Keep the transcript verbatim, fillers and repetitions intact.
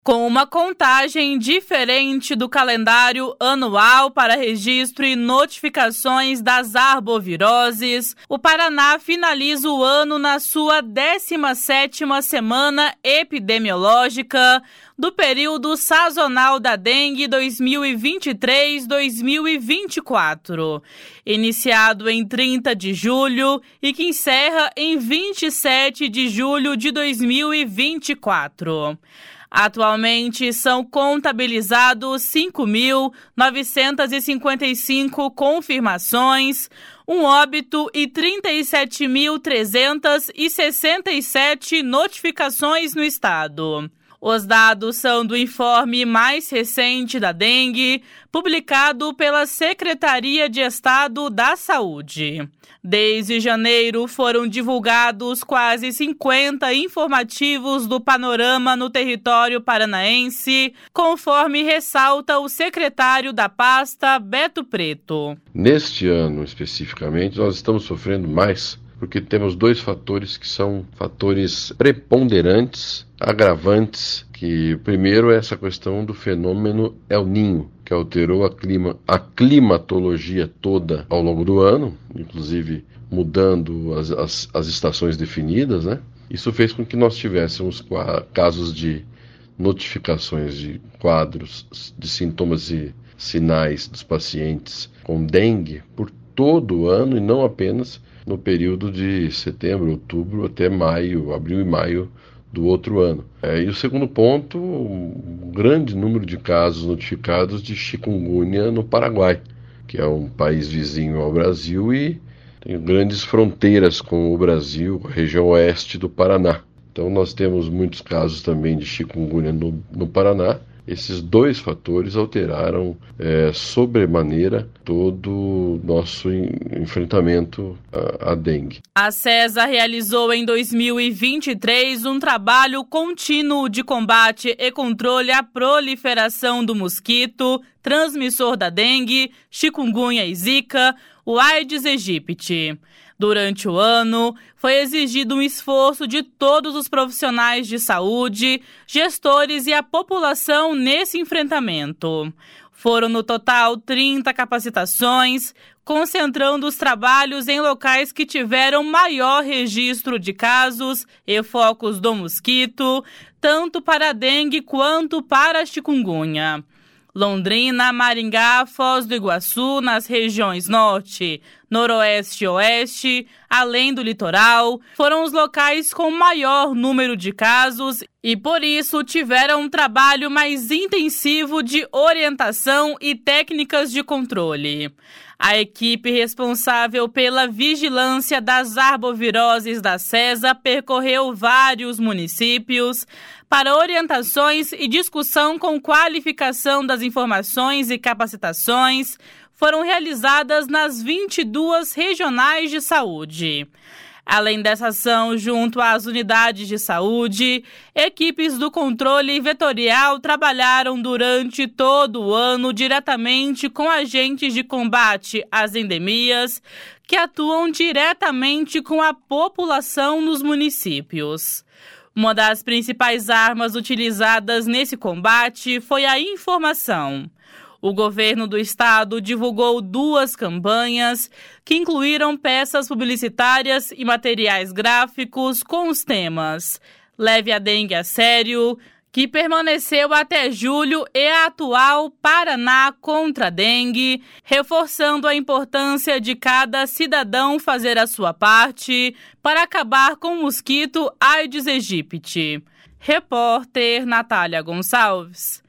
Com uma contagem diferente do calendário anual para registro e notificações das arboviroses, o Paraná finaliza o ano na sua décima sétima semana epidemiológica do período sazonal da dengue dois mil e vinte e três a dois mil e vinte e quatro, iniciado em trinta de julho e que encerra em vinte e sete de julho de dois mil e vinte e quatro. Atualmente, são contabilizados cinco mil novecentas e cinquenta e cinco confirmações, um óbito e trinta e sete mil trezentas e sessenta e sete notificações no estado. Os dados são do informe mais recente da dengue, publicado pela Secretaria de Estado da Saúde. Desde janeiro, foram divulgados quase cinquenta informativos do panorama no território paranaense, conforme ressalta o secretário da pasta, Beto Preto. Neste ano, especificamente, nós estamos sofrendo mais porque temos dois fatores que são fatores preponderantes, agravantes, que primeiro é essa questão do fenômeno El Niño, que alterou a, clima, a climatologia toda ao longo do ano, inclusive mudando as, as, as estações definidas, né? Isso fez com que nós tivéssemos casos de notificações de quadros, de sintomas e sinais dos pacientes com dengue por todo o ano e não apenas no período de setembro, outubro até maio, abril e maio do outro ano. É, e o segundo ponto, um grande número de casos notificados de chikungunya no Paraguai, que é um país vizinho ao Brasil e tem grandes fronteiras com o Brasil, a região oeste do Paraná. Então nós temos muitos casos também de chikungunya no, no Paraná. Esses dois fatores alteraram é, sobremaneira todo o nosso enfrentamento à, à dengue. A SESA realizou em dois mil e vinte e três um trabalho contínuo de combate e controle à proliferação do mosquito, transmissor da dengue, chikungunya e zika, o Aedes aegypti. Durante o ano, foi exigido um esforço de todos os profissionais de saúde, gestores e a população nesse enfrentamento. Foram no total trinta capacitações, concentrando os trabalhos em locais que tiveram maior registro de casos e focos do mosquito, tanto para a dengue quanto para a chikungunya. Londrina, Maringá, Foz do Iguaçu, nas regiões Norte, Noroeste e Oeste, além do litoral, foram os locais com maior número de casos e, por isso, tiveram um trabalho mais intensivo de orientação e técnicas de controle. A equipe responsável pela vigilância das arboviroses da SESA percorreu vários municípios para orientações e discussão com qualificação das informações e capacitações foram realizadas nas vinte e duas regionais de saúde. Além dessa ação, junto às unidades de saúde, equipes do controle vetorial trabalharam durante todo o ano diretamente com agentes de combate às endemias, que atuam diretamente com a população nos municípios. Uma das principais armas utilizadas nesse combate foi a informação. O governo do estado divulgou duas campanhas que incluíram peças publicitárias e materiais gráficos com os temas Leve a Dengue a Sério, que permaneceu até julho, e a atual Paraná contra a Dengue, reforçando a importância de cada cidadão fazer a sua parte para acabar com o mosquito Aedes aegypti. Repórter Natália Gonçalves.